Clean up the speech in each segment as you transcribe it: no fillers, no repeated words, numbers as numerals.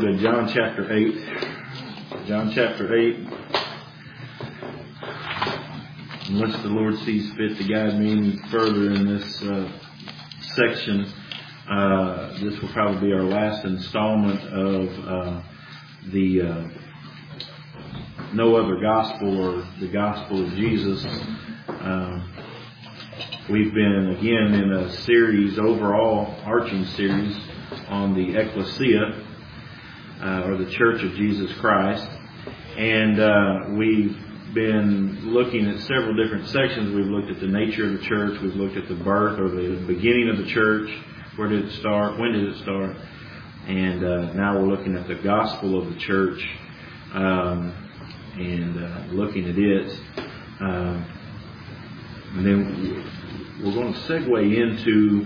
to John chapter 8. John chapter 8. Unless the Lord sees fit to guide me any further in this section, this will probably be our last installment of the No Other Gospel, or the Gospel of Jesus. We've been again in a series, overall arching series, on the Ecclesia, or the Church of Jesus Christ. And we've been looking at several different sections. We've looked at the nature of the church. We've looked at the birth, or the beginning of the church. Where did it start? When did it start? And now we're looking at the gospel of the church, and looking at it. And then we're going to segue into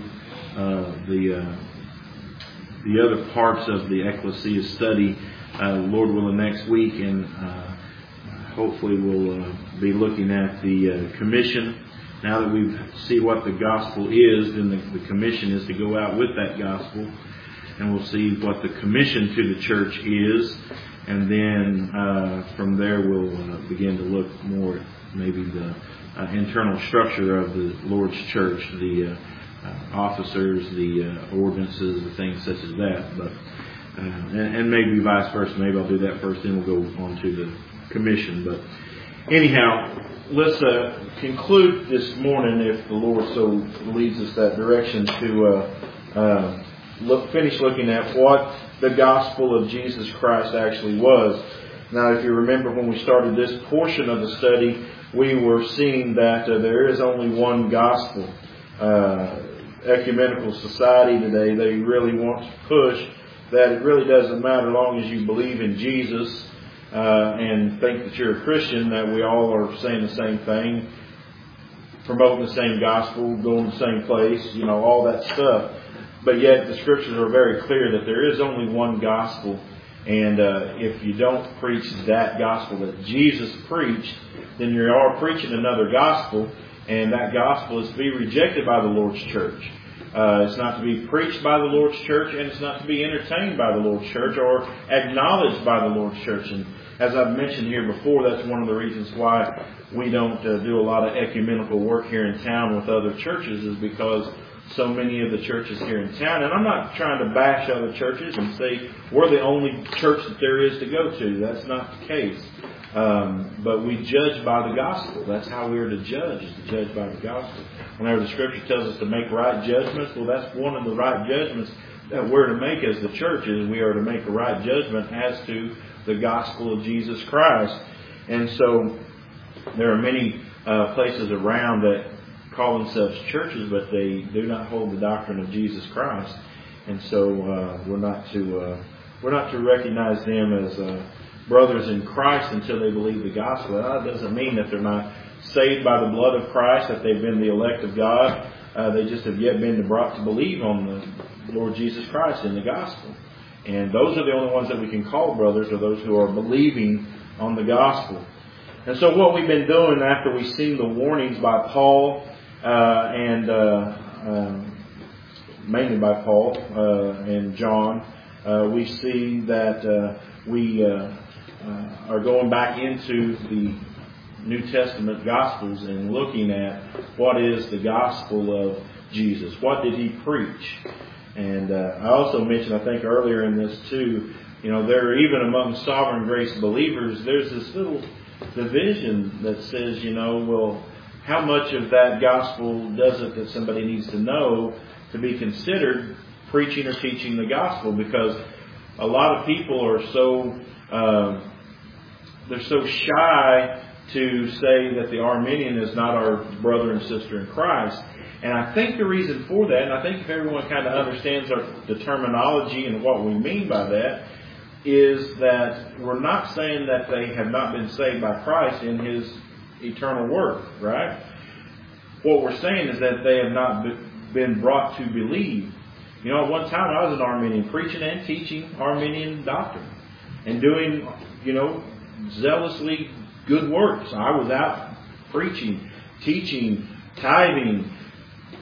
the other parts of the Ecclesia study, Lord willing, next week, and hopefully we'll be looking at the commission. Now that we see what the gospel is, then the commission is to go out with that gospel, and we'll see what the commission to the church is, and then from there we'll begin to look more at maybe the internal structure of the Lord's church, the officers, the ordinances, the things such as that. But and maybe vice versa. Maybe I'll do that first, then we'll go on to the commission. But anyhow, let's conclude this morning, if the Lord so leads us that direction, to finish looking at what the gospel of Jesus Christ actually was. Now, if you remember when we started this portion of the study, we were seeing that there is only one gospel. Ecumenical society today, they really want to push that it really doesn't matter, as long as you believe in Jesus and think that you're a Christian, that we all are saying the same thing, promoting the same gospel, going to the same place, all that stuff. But yet the scriptures are very clear that there is only one gospel. And if you don't preach that gospel that Jesus preached, then you are preaching another gospel. And that gospel is to be rejected by the Lord's church. It's not to be preached by the Lord's church, and it's not to be entertained by the Lord's church or acknowledged by the Lord's church. And as I've mentioned here before, that's one of the reasons why we don't do a lot of ecumenical work here in town with other churches, is because so many of the churches here in town, and I'm not trying to bash other churches and say we're the only church that there is to go to. That's not the case. But we judge by the gospel. That's how we are to judge, is to judge by the gospel. Whenever the scripture tells us to make right judgments, well, that's one of the right judgments that we're to make as the church, is we are to make a right judgment as to the gospel of Jesus Christ. And so there are many places around that call themselves churches, but they do not hold the doctrine of Jesus Christ. And so we're not to recognize them as brothers in Christ until they believe the gospel. That doesn't mean that they're not saved by the blood of Christ, that they've been the elect of God. They just have yet been brought to believe on the Lord Jesus Christ in the gospel. And those are the only ones that we can call brothers, are those who are believing on the gospel. And so what we've been doing after we've seen the warnings by Paul, and mainly by Paul and John, we see that we are going back into the New Testament Gospels and looking at what is the gospel of Jesus. What did he preach? And I also mentioned, I think earlier in this too, there are, even among Sovereign Grace believers, there's this little division that says, well, how much of that gospel does it that somebody needs to know to be considered preaching or teaching the gospel? Because a lot of people are so they're so shy to say that the Arminian is not our brother and sister in Christ. And I think the reason for that, and I think if everyone kind of understands the terminology and what we mean by that, is that we're not saying that they have not been saved by Christ in His eternal work, right? What we're saying is that they have not been brought to believe. At one time I was an Arminian, preaching and teaching Arminian doctrine, and doing, zealously good works. I was out preaching, teaching, tithing,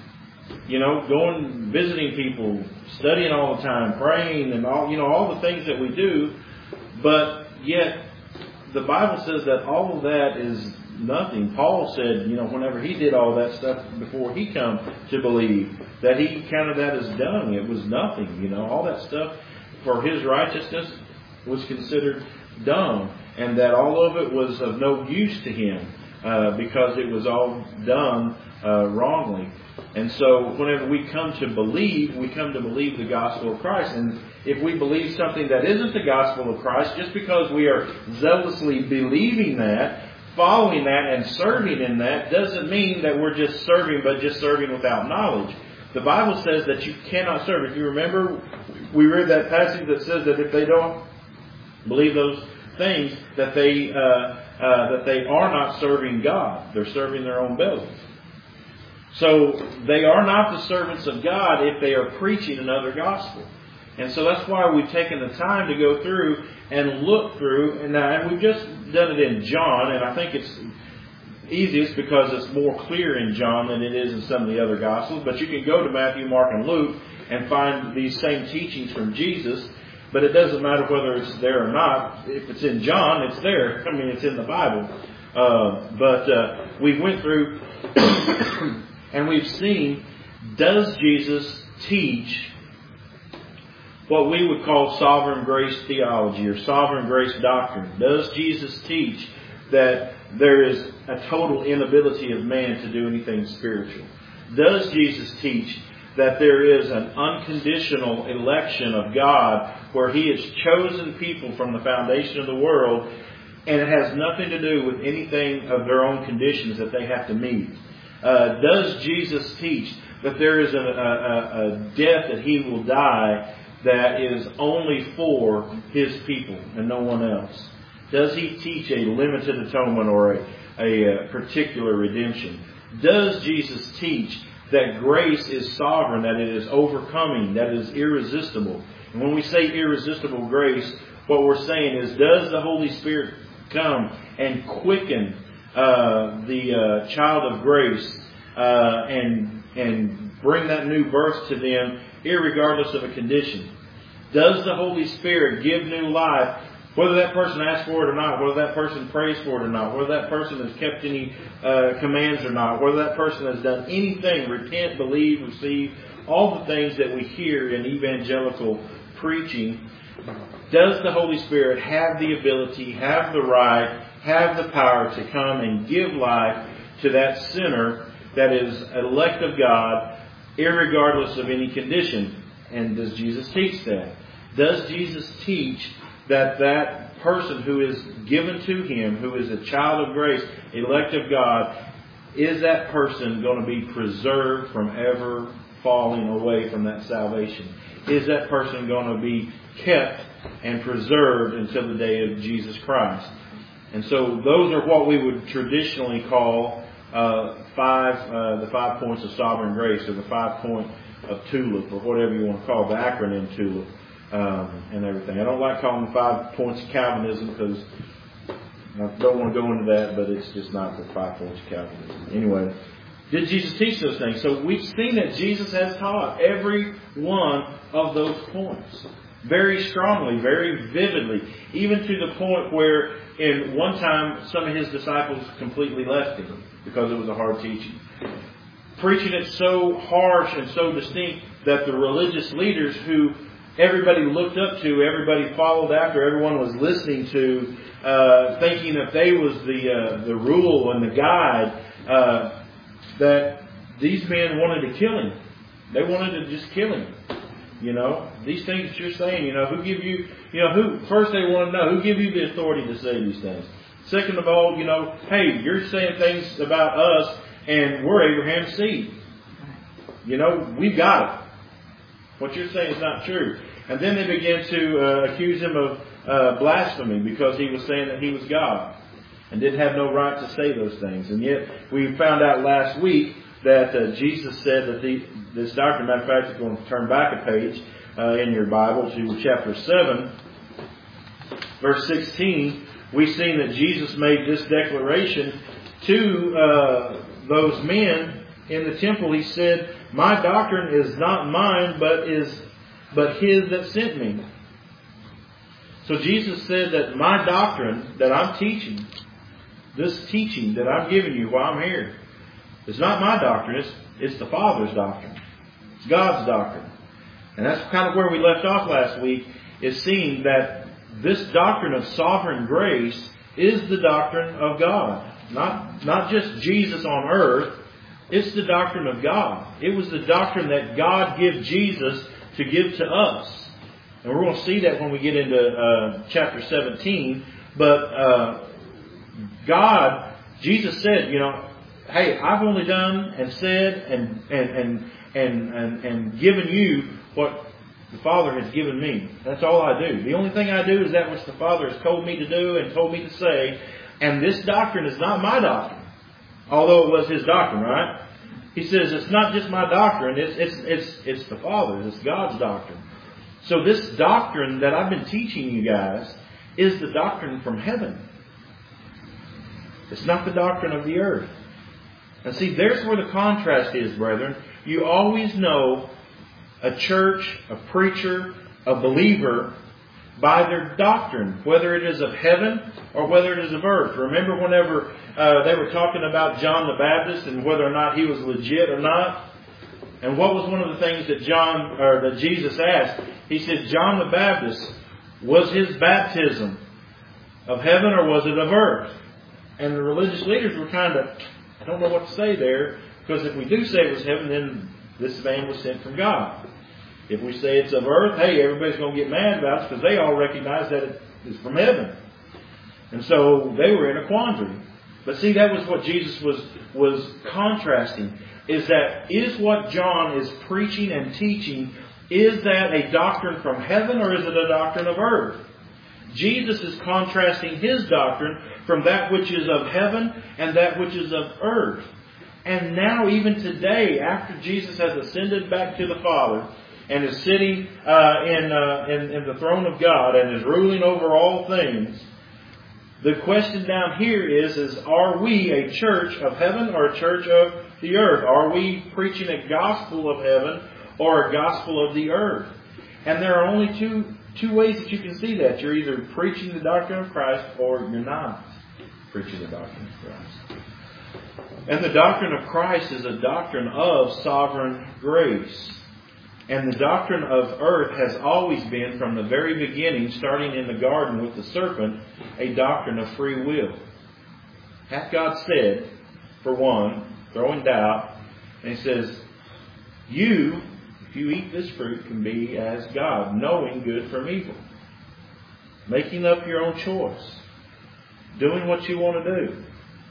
going, visiting people, studying all the time, praying, and all the things that we do. But yet, the Bible says that all of that is nothing. Paul said, whenever he did all that stuff before he come to believe, that he counted that as dung. It was nothing. All that stuff for his righteousness was considered dung, and that all of it was of no use to him because it was all done wrongly. And so whenever we come to believe the gospel of Christ. And if we believe something that isn't the gospel of Christ, just because we are zealously believing that, following that, and serving in that, doesn't mean that we're just serving, but just serving without knowledge. The Bible says that you cannot serve. If you remember, we read that passage that says that if they don't believe those things, that they are not serving God. They're serving their own bellies. So they are not the servants of God if they are preaching another gospel. And so that's why we've taken the time to go through and look through. And we've just done it in John. And I think it's easiest because it's more clear in John than it is in some of the other gospels. But you can go to Matthew, Mark, and Luke and find these same teachings from Jesus. But it doesn't matter whether it's there or not. If it's in John, it's there. It's in the Bible. But we went through and we've seen, does Jesus teach what we would call sovereign grace theology or sovereign grace doctrine? Does Jesus teach that there is a total inability of man to do anything spiritual? Does Jesus teach that there is an unconditional election of God where He has chosen people from the foundation of the world, and it has nothing to do with anything of their own conditions that they have to meet? Does Jesus teach that there is a death that He will die that is only for His people and no one else? Does He teach a limited atonement or a particular redemption? Does Jesus teach that grace is sovereign, that it is overcoming, that it is irresistible? And when we say irresistible grace, what we're saying is, does the Holy Spirit come and quicken the child of grace and bring that new birth to them irregardless of a condition? Does the Holy Spirit give new life, whether that person asks for it or not, whether that person prays for it or not, whether that person has kept any commands or not, whether that person has done anything, repent, believe, receive, all the things that we hear in evangelical preaching? Does the Holy Spirit have the ability, have the right, have the power to come and give life to that sinner that is elect of God, irregardless of any condition? And does Jesus teach that? Does Jesus teach that that person who is given to Him, who is a child of grace, elect of God, is that person going to be preserved from ever falling away from that salvation? Is that person going to be kept and preserved until the day of Jesus Christ? And so those are what we would traditionally call the 5 points of sovereign grace, or the 5 point of TULIP, or whatever you want to call the acronym TULIP, and everything. I don't like calling them 5 points of Calvinism because I don't want to go into that, but it's just not the 5 points of Calvinism. Anyway, did Jesus teach those things? So we've seen that Jesus has taught every one of those points very strongly, very vividly, even to the point where in one time some of His disciples completely left Him because it was a hard teaching. Preaching it so harsh and so distinct that the religious leaders who everybody looked up to, everybody followed after, everyone was listening to, thinking that they was the rule and the guide, that these men wanted to kill Him. They wanted to just kill Him. These things that you're saying, who give you, first they want to know, who give you the authority to say these things? Second of all, hey, you're saying things about us and we're Abraham's seed. We've got it. What you're saying is not true. And then they began to accuse Him of blasphemy because He was saying that He was God and didn't have no right to say those things. And yet we found out last week that Jesus said that this doctrine, matter of fact, if you want to turn back a page in your Bible to chapter 7, verse 16, we've seen that Jesus made this declaration to those men in the temple. He said, My doctrine is not mine, but His that sent me. So Jesus said that my doctrine that I'm teaching, this teaching that I'm giving you while I'm here, is not my doctrine. It's the Father's doctrine. It's God's doctrine. And that's kind of where we left off last week, is seeing that this doctrine of sovereign grace is the doctrine of God. Not just Jesus on earth. It's the doctrine of God. It was the doctrine that God gave Jesus to give to us. And we're going to see that when we get into chapter 17. But Jesus said, hey, I've only done and said and given you what the Father has given me. That's all I do. The only thing I do is that which the Father has told me to do and told me to say. And this doctrine is not my doctrine, although it was His doctrine, right? He says it's not just my doctrine. It's the Father's. It's God's doctrine. So this doctrine that I've been teaching you guys is the doctrine from heaven. It's not the doctrine of the earth. And see, there's where the contrast is, brethren. You always know a church, a preacher, a believer by their doctrine, whether it is of heaven or whether it is of earth. Remember whenever they were talking about John the Baptist and whether or not he was legit or not? And what was one of the things that Jesus asked? He said, John the Baptist, was his baptism of heaven or was it of earth? And the religious leaders were kind of, I don't know what to say there, because if we do say it was heaven, then this man was sent from God. If we say it's of earth, hey, everybody's going to get mad about it because they all recognize that it is from heaven. And so they were in a quandary. But see, that was what Jesus was contrasting. Is what John is preaching and teaching, is that a doctrine from heaven or is it a doctrine of earth? Jesus is contrasting His doctrine from that which is of heaven and that which is of earth. And now, even today, after Jesus has ascended back to the Father and is sitting in the throne of God and is ruling over all things, the question down here is are we a church of heaven or a church of the earth? Are we preaching a gospel of heaven or a gospel of the earth? And there are only two ways that you can see that. You're either preaching the doctrine of Christ or you're not preaching the doctrine of Christ. And the doctrine of Christ is a doctrine of sovereign grace. And the doctrine of earth has always been, from the very beginning, starting in the garden with the serpent, a doctrine of free will. Hath God said, for one, throwing doubt, and He says, you, if you eat this fruit, can be as God, knowing good from evil. Making up your own choice. Doing what you want to do.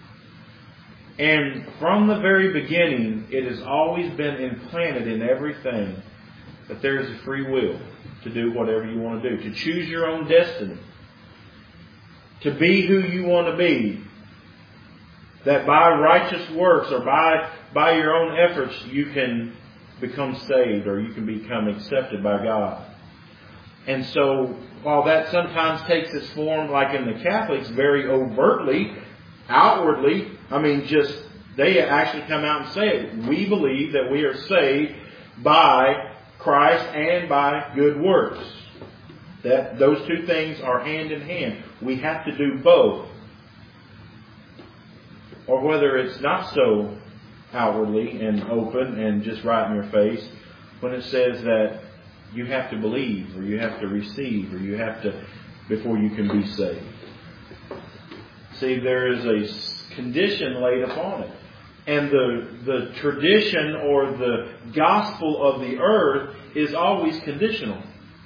And from the very beginning, it has always been implanted in everything that there is a free will to do whatever you want to do. To choose your own destiny. To be who you want to be. That by righteous works or by your own efforts you can become saved or you can become accepted by God. And so, while that sometimes takes its form, like in the Catholics, very overtly, outwardly, they actually come out and say it. We believe that we are saved by Christ and by good works. That those two things are hand in hand. We have to do both. Or whether it's not so outwardly and open and just right in your face, when it says that you have to believe or you have to receive or you have to, before you can be saved. See, there is a condition laid upon it. And the tradition or the gospel of the earth is always conditional.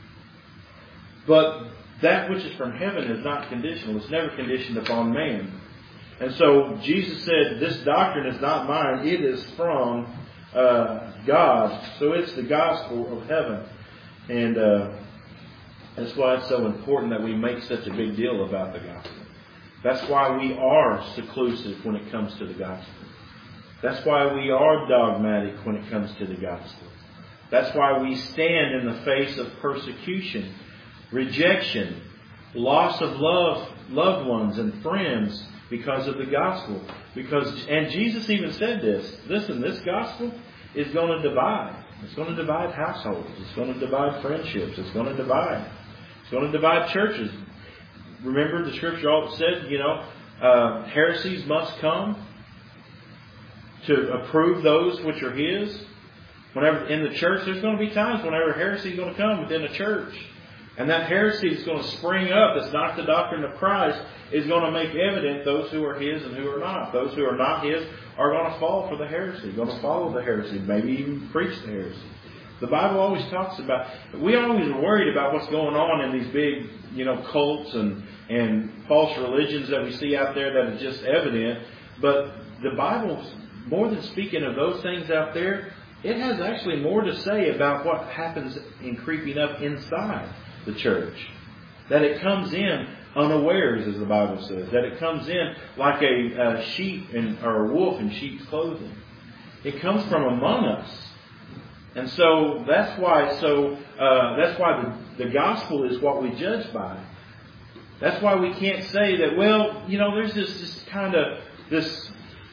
But that which is from heaven is not conditional. It's never conditioned upon man. And so Jesus said, this doctrine is not mine. It is from God. So it's the gospel of heaven. And that's why it's so important that we make such a big deal about the gospel. That's why we are seclusive when it comes to the gospel. That's why we are dogmatic when it comes to the gospel. That's why we stand in the face of persecution, rejection, loss of loved ones and friends because of the gospel. And Jesus even said this. Listen, this gospel is going to divide. It's going to divide households. It's going to divide friendships. It's going to divide. It's going to divide churches. Remember the scripture all said, heresies must come to approve those which are His. Whenever in the church, there's going to be times whenever heresy is going to come within a church. And that heresy is going to spring up. It's not the doctrine of Christ. Is going to make evident those who are His and who are not. Those who are not His are going to fall for the heresy. Going to follow the heresy. Maybe even preach the heresy. The Bible always talks about... We always are worried about what's going on in these big, cults and false religions that we see out there that is just evident. But the Bible, more than speaking of those things out there, it has actually more to say about what happens in creeping up inside the church. That it comes in unawares, as the Bible says. That it comes in like a sheep or a wolf in sheep's clothing. It comes from among us. And so that's why the gospel is what we judge by. That's why we can't say that, there's this kind of this...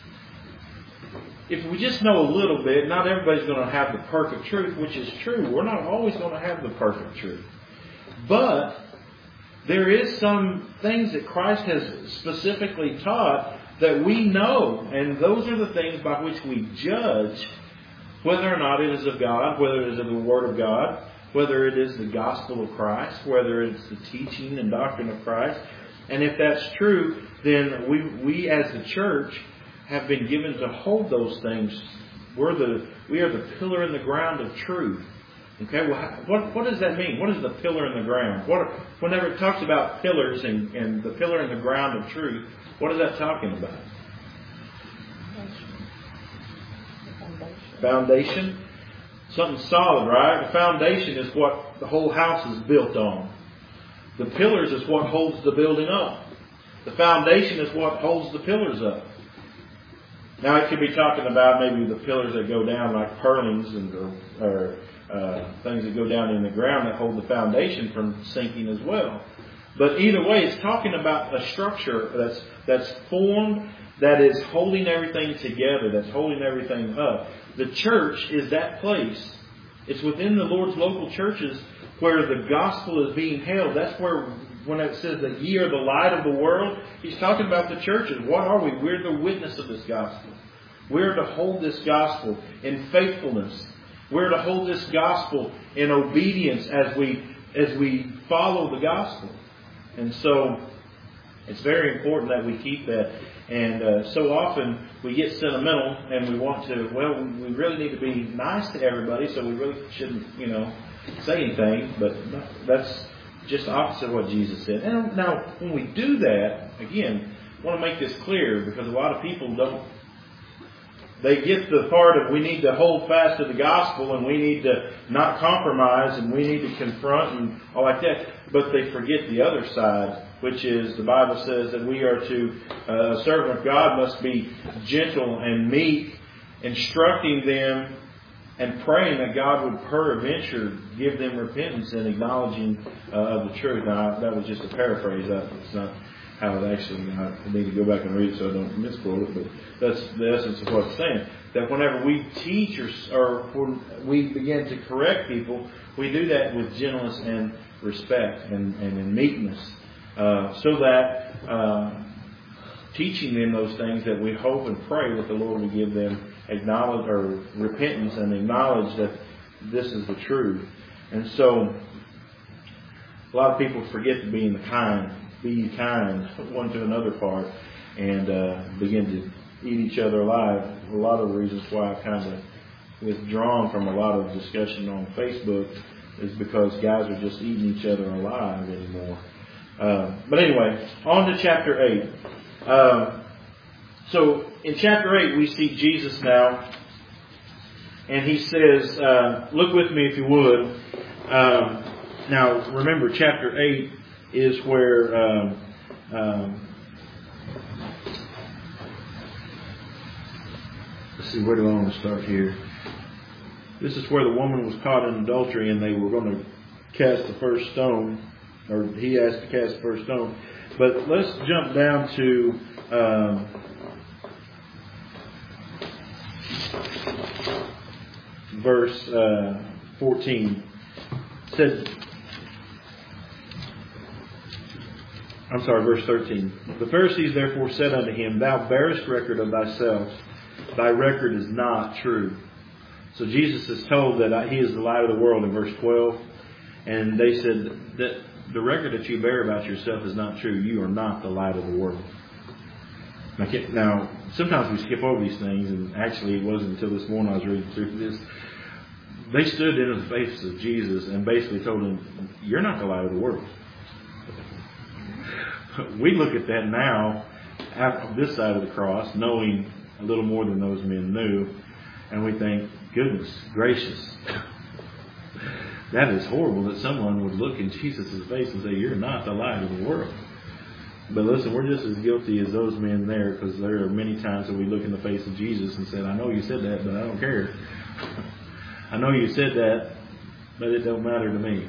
If we just know a little bit, not everybody's going to have the perfect truth, which is true. We're not always going to have the perfect truth. But there is some things that Christ has specifically taught that we know. And those are the things by which we judge whether or not it is of God, whether it is of the Word of God, whether it is the gospel of Christ, whether it's the teaching and doctrine of Christ. And if that's true, then we as the church have been given to hold those things. We are the pillar in the ground of truth. Okay, well, what does that mean? What is the pillar in the ground? Whenever it talks about pillars and the pillar in the ground of truth, what is that talking about? Foundation. Something solid, right? The foundation is what the whole house is built on. The pillars is what holds the building up. The foundation is what holds the pillars up. Now it could be talking about maybe the pillars that go down like purlins or things that go down in the ground that hold the foundation from sinking as well. But either way, it's talking about a structure that's formed, that is holding everything together, that's holding everything up. The church is that place. It's within the Lord's local churches where the gospel is being held. That's where, when it says that ye are the light of the world, He's talking about the churches. What are we? We're the witness of this gospel. We're to hold this gospel in faithfulness. We're to hold this gospel in obedience as we follow the gospel. And so it's very important that we keep that. And so often we get sentimental and we want to, we really need to be nice to everybody, so we really shouldn't, say anything. But that's just the opposite of what Jesus said. And now, when we do that, again, I want to make this clear because a lot of people don't. They get the part of we need to hold fast to the gospel and we need to not compromise and we need to confront and all like that. But they forget the other side, which is the Bible says that we are to, a servant of God must be gentle and meek, instructing them and praying that God would peradventure give them repentance and acknowledging of the truth. Now, that was just a paraphrase. It's not how it actually, I need to go back and read it so I don't misquote it, but that's the essence of what it's saying. That whenever we teach or when we begin to correct people, we do that with gentleness and respect and in meekness. So that teaching them those things that we hope and pray that the Lord will give them acknowledge or repentance and acknowledge that this is the truth. And so a lot of people forget to be kind one to another part and begin to eat each other alive. A lot of the reasons why I've kind of withdrawn from a lot of discussion on Facebook is because guys are just eating each other alive anymore. But anyway, on to chapter 8. So in chapter 8 we see Jesus now, and He says, look with me if you would. Now remember, chapter 8 is where let's see, where do I want to start here? This is where the woman was caught in adultery and they were going to cast the first stone, or He asked to cast the first stone. But let's jump down to verse 14. It said, verse 13. The Pharisees therefore said unto him, Thou bearest record of thyself. Thy record is not true. So Jesus is told that He is the light of the world in verse 12. And they said that the record that you bear about yourself is not true. You are not the light of the world. Now, sometimes we skip over these things, and actually it wasn't until this morning I was reading through this. They stood in the face of Jesus and basically told him, You're not the light of the world. We look at that now, after this side of the cross, knowing a little more than those men knew, and we think, goodness gracious, that is horrible that someone would look in Jesus' face and say, You're not the light of the world. But listen, we're just as guilty as those men there, because there are many times that we look in the face of Jesus and said, I know you said that, but I don't care. I know you said that, but it don't matter to me.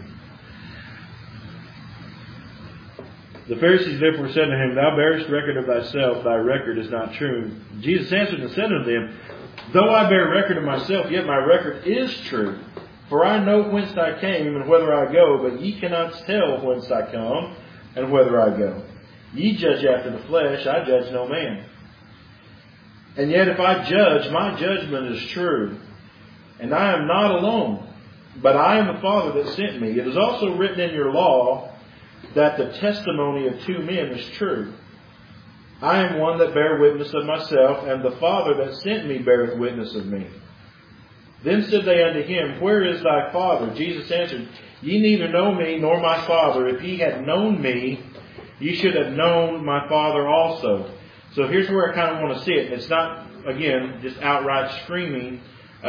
The Pharisees therefore said to him, Thou bearest record of thyself, thy record is not true. Jesus answered and said unto them, Though I bear record of myself, yet my record is true. For I know whence I came and whither I go, but ye cannot tell whence I come and whither I go. Ye judge after the flesh, I judge no man. And yet if I judge, my judgment is true. And I am not alone, but I am the Father that sent me. It is also written in your law that the testimony of two men is true. I am one that bear witness of myself, and the Father that sent me beareth witness of me. Then said they unto him, Where is thy Father? Jesus answered, Ye neither know me nor my Father. If ye had known me, ye should have known my Father also. So here's where I kind of want to see it. It's not, again, just outright screaming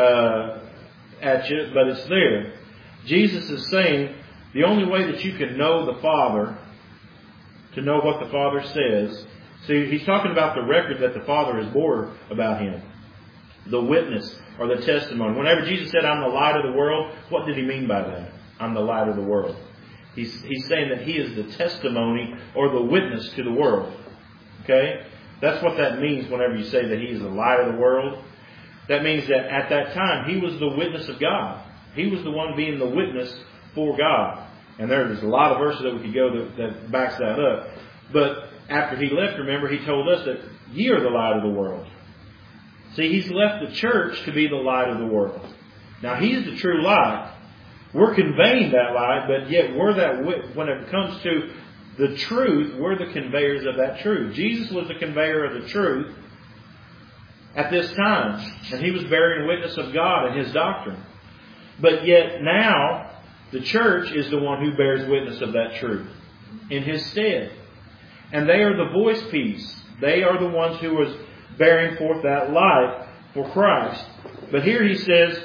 at you, but it's there. Jesus is saying, the only way that you can know the Father, to know what the Father says, see, He's talking about the record that the Father has bore about Him. The witness or the testimony. Whenever Jesus said, I'm the light of the world, what did He mean by that? I'm the light of the world. He's saying that He is the testimony or the witness to the world. Okay? That's what that means whenever you say that He is the light of the world. That means that at that time, He was the witness of God. He was the one being the witness for God. And there's a lot of verses that we could go that backs that up. But after He left, remember, He told us that ye are the light of the world. See, He's left the church to be the light of the world. Now, He's the true light. We're conveying that light, but yet when it comes to the truth, we're the conveyors of that truth. Jesus was the conveyor of the truth at this time. And He was bearing witness of God and His doctrine. But yet now, the church is the one who bears witness of that truth in His stead. And they are the voice piece. They are the ones who is bearing forth that light for Christ. But here He says,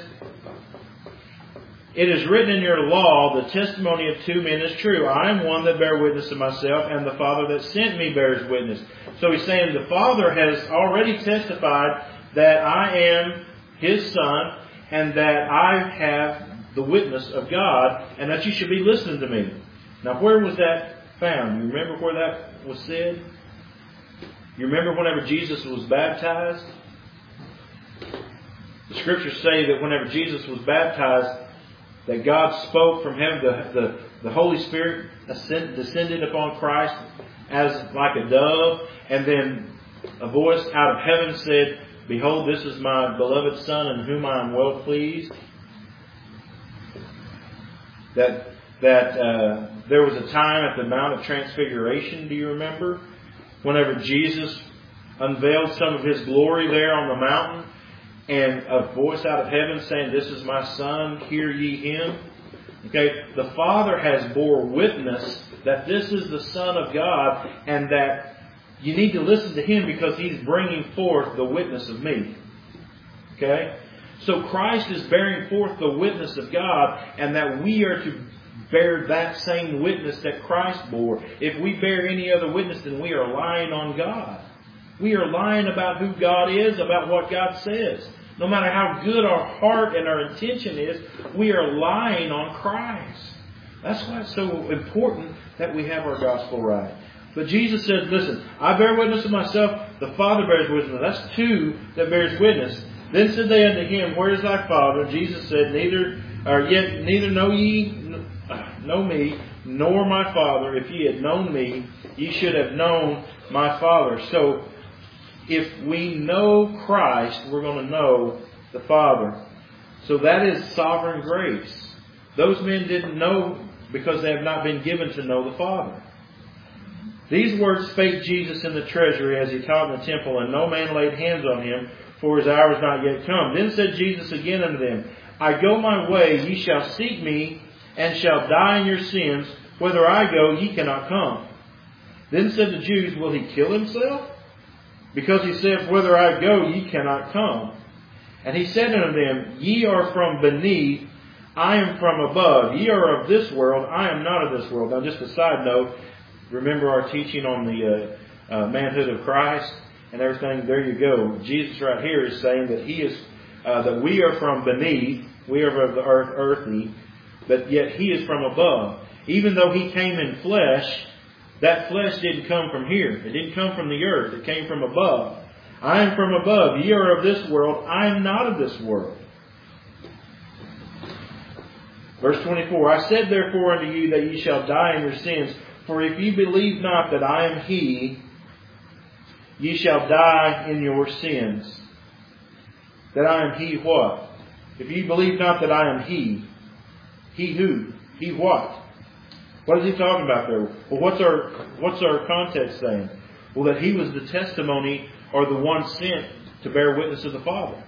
It is written in your law, the testimony of two men is true. I am one that bear witness of myself, and the Father that sent me bears witness. So He's saying the Father has already testified that I am His Son, and that I have the witness of God, and that you should be listening to me. Now, where was that found? You remember where that was said? You remember whenever Jesus was baptized? The Scriptures say that whenever Jesus was baptized, that God spoke from heaven, the Holy Spirit descended upon Christ as like a dove, and then a voice out of heaven said, Behold, this is my beloved Son, in whom I am well pleased. That there was a time at the Mount of Transfiguration, do you remember? Whenever Jesus unveiled some of His glory there on the mountain, and a voice out of heaven saying, This is my Son, hear ye Him. Okay, the Father has bore witness that this is the Son of God, and that you need to listen to Him because He's bringing forth the witness of me. Okay? So Christ is bearing forth the witness of God, and that we are to bear that same witness that Christ bore. If we bear any other witness, then we are lying on God. We are lying about who God is, about what God says. No matter how good our heart and our intention is, we are lying on Christ. That's why it's so important that we have our gospel right. But Jesus says, listen, I bear witness of myself, the Father bears witness. That's two that bears witness. Then said they unto him, Where is thy Father? Jesus said, Neither know me, nor my Father. If ye had known me, ye should have known my Father. So, if we know Christ, we're going to know the Father. So that is sovereign grace. Those men didn't know because they have not been given to know the Father. These words spake Jesus in the treasury as he taught in the temple, and no man laid hands on him, for his hour is not yet come. Then said Jesus again unto them, I go my way, ye shall seek me, and shall die in your sins. Whither I go, ye cannot come. Then said the Jews, Will he kill himself? Because he said, Whither I go, ye cannot come. And he said unto them, Ye are from beneath, I am from above. Ye are of this world, I am not of this world. Now just a side note, remember our teaching on the manhood of Christ and everything? There you go. Jesus right here is saying that He is, that we are from beneath, we are of the earth, earthy, but yet He is from above. Even though He came in flesh, that flesh didn't come from here. It didn't come from the earth. It came from above. I am from above. Ye are of this world. I am not of this world. Verse 24, I said therefore unto you that ye shall die in your sins. For if ye believe not that I am He, ye shall die in your sins. That I am He what? If ye believe not that I am He who? He what? What is he talking about there? Well, what's our context saying? Well, that He was the testimony or the one sent to bear witness of the Father.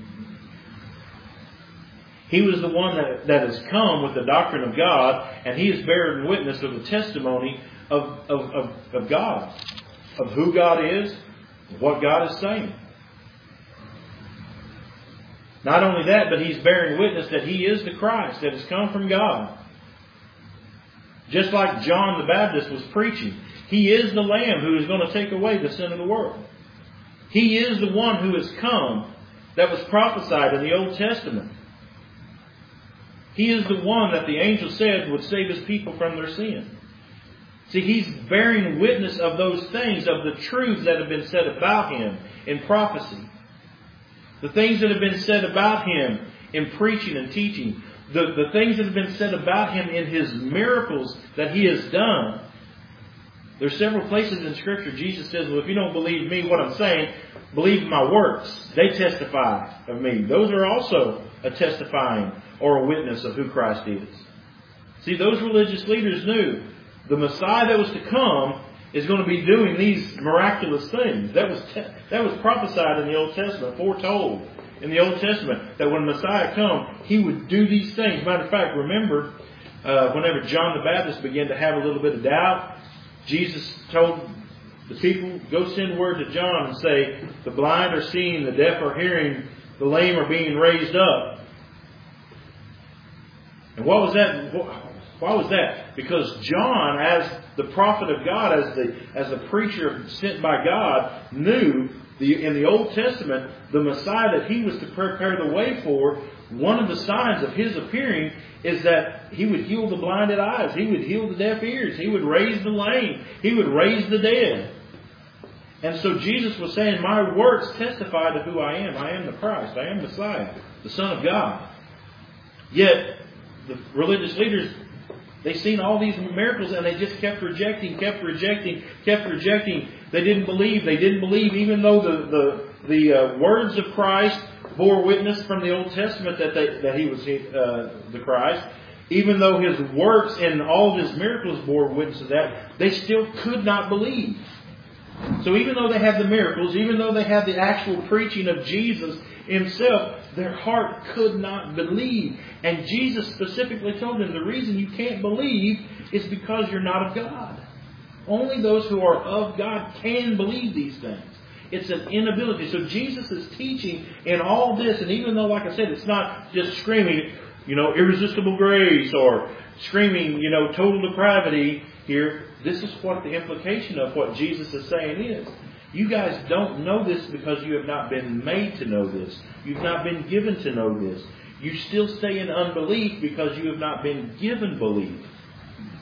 He was the one that has come with the doctrine of God, and He is bearing witness of the testimony of God, of who God is, what God is saying. Not only that, but He's bearing witness that He is the Christ that has come from God. Just like John the Baptist was preaching. He is the Lamb who is going to take away the sin of the world. He is the one who has come that was prophesied in the Old Testament. He is the one that the angel said would save His people from their sin. See, He's bearing witness of those things, of the truths that have been said about Him in prophecy. The things that have been said about Him in preaching and teaching. The things that have been said about Him in His miracles that He has done. There's several places in Scripture Jesus says, well, if you don't believe me, what I'm saying, believe my works. They testify of me. Those are also a testifying or a witness of who Christ is. See, those religious leaders knew the Messiah that was to come is going to be doing these miraculous things. That was prophesied in the Old Testament, foretold in the Old Testament, that when Messiah come, He would do these things. Matter of fact, remember, whenever John the Baptist began to have a little bit of doubt, Jesus told the people, go send word to John and say, the blind are seeing, the deaf are hearing, the lame are being raised up. And what was that? Why was that? Because John, as the prophet of God, as the preacher sent by God, knew in the Old Testament, the Messiah that He was to prepare the way for, one of the signs of His appearing is that He would heal the blinded eyes. He would heal the deaf ears. He would raise the lame. He would raise the dead. And so Jesus was saying, my works testify to who I am. I am the Christ. I am Messiah, the Son of God. Yet, the religious leaders, they seen all these miracles and they just kept rejecting. They didn't believe. Even though the words of Christ bore witness from the Old Testament that He was the Christ. Even though His works and all of His miracles bore witness to that, they still could not believe. So even though they had the miracles, even though they had the actual preaching of Jesus Himself, their heart could not believe. And Jesus specifically told them the reason you can't believe is because you're not of God. Only those who are of God can believe these things. It's an inability. So Jesus is teaching in all this, and even though, like I said, it's not just screaming, irresistible grace or screaming, total depravity here, this is what the implication of what Jesus is saying is. You guys don't know this because you have not been made to know this. You've not been given to know this. You still stay in unbelief because you have not been given belief.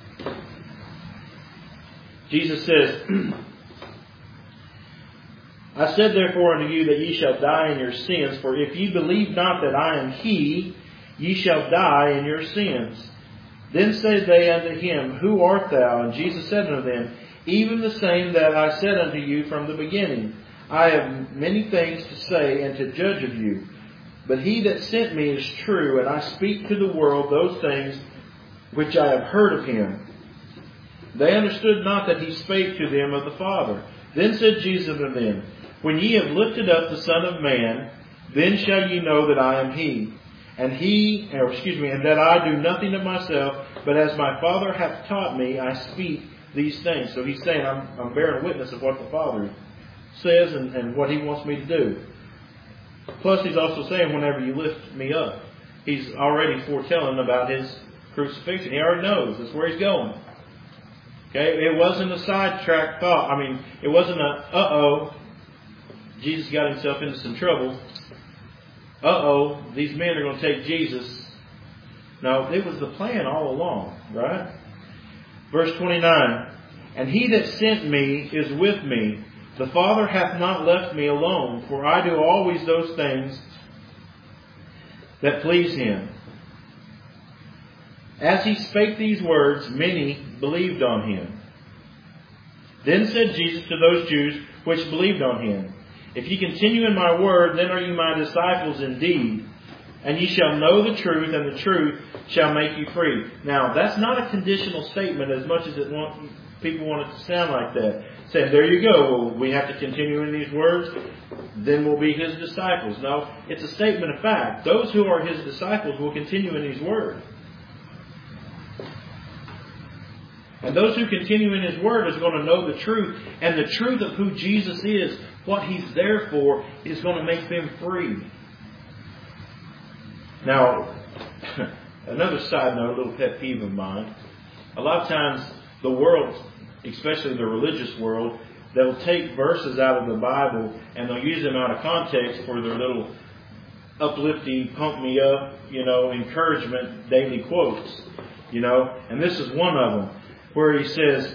Jesus says, I said therefore unto you that ye shall die in your sins, for if ye believe not that I am He, ye shall die in your sins. Then said they unto him, Who art thou? And Jesus said unto them, Even the same that I said unto you from the beginning. I have many things to say and to judge of you. But He that sent me is true, and I speak to the world those things which I have heard of Him. They understood not that He spake to them of the Father. Then said Jesus unto them, When ye have lifted up the Son of Man, then shall ye know that I am He. And that I do nothing of myself, but as my Father hath taught me, I speak these things. So He's saying, I'm bearing witness of what the Father says and what He wants me to do. Plus, He's also saying, whenever you lift me up, He's already foretelling about His crucifixion. He already knows that's where He's going. Okay, it wasn't a sidetrack thought. It wasn't Jesus got himself into some trouble. These men are going to take Jesus. No, it was the plan all along, right? Verse 29, And He that sent me is with me. The Father hath not left me alone, for I do always those things that please Him. As He spake these words, many believed on Him. Then said Jesus to those Jews which believed on Him, If ye continue in my word, then are ye my disciples indeed. And ye shall know the truth, and the truth shall make you free. Now, that's not a conditional statement as much as people want it to sound like that. Saying, there you go, well, we have to continue in these words, then we'll be His disciples. No, it's a statement of fact. Those who are His disciples will continue in His word. And those who continue in His word is going to know the truth. And the truth of who Jesus is, what He's there for, is going to make them free. Now, another side note, a little pet peeve of mine. A lot of times the world, especially the religious world, they'll take verses out of the Bible and they'll use them out of context for their little uplifting, pump me up, encouragement daily quotes. And this is one of them, where He says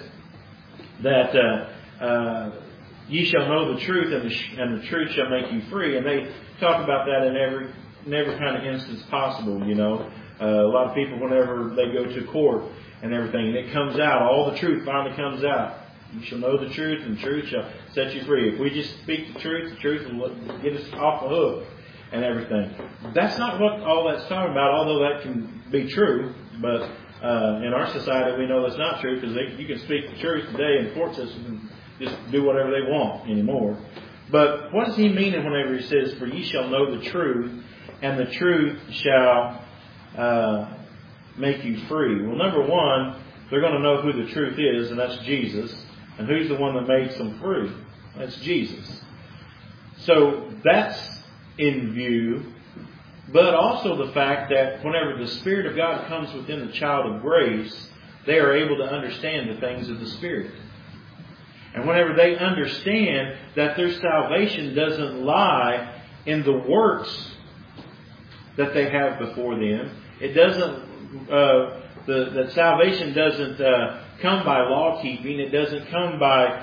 that ye shall know the truth, and the truth shall make you free. And they talk about that in every kind of instance possible. A lot of people, whenever they go to court and everything, and it comes out, all the truth finally comes out. You shall know the truth, and the truth shall set you free. If we just speak the truth will get us off the hook and everything. That's not what all that's talking about, although that can be true. But in our society, we know that's not true, because you can speak the truth today in the court system and just do whatever they want anymore. But what does He mean whenever He says, For ye shall know the truth, and the truth shall make you free? Well, number one, they're going to know who the truth is, and that's Jesus. And who's the one that makes them free? That's Jesus. So that's in view. But also the fact that whenever the Spirit of God comes within the child of grace, they are able to understand the things of the Spirit. And whenever they understand that their salvation doesn't lie in the works that they have before them, it doesn't. That salvation doesn't come by law keeping. It doesn't come